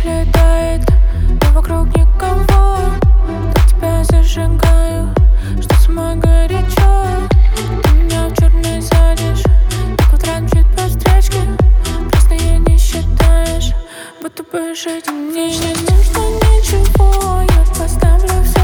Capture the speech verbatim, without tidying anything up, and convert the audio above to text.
воздух летает, но вокруг никого. Так тебя зажигаю, что самой горячо. Ты меня в черный садишь, и квадрат чуть по встречке. Красные не считаешь, будто бы жить мне не нужно ничего. Я поставлю все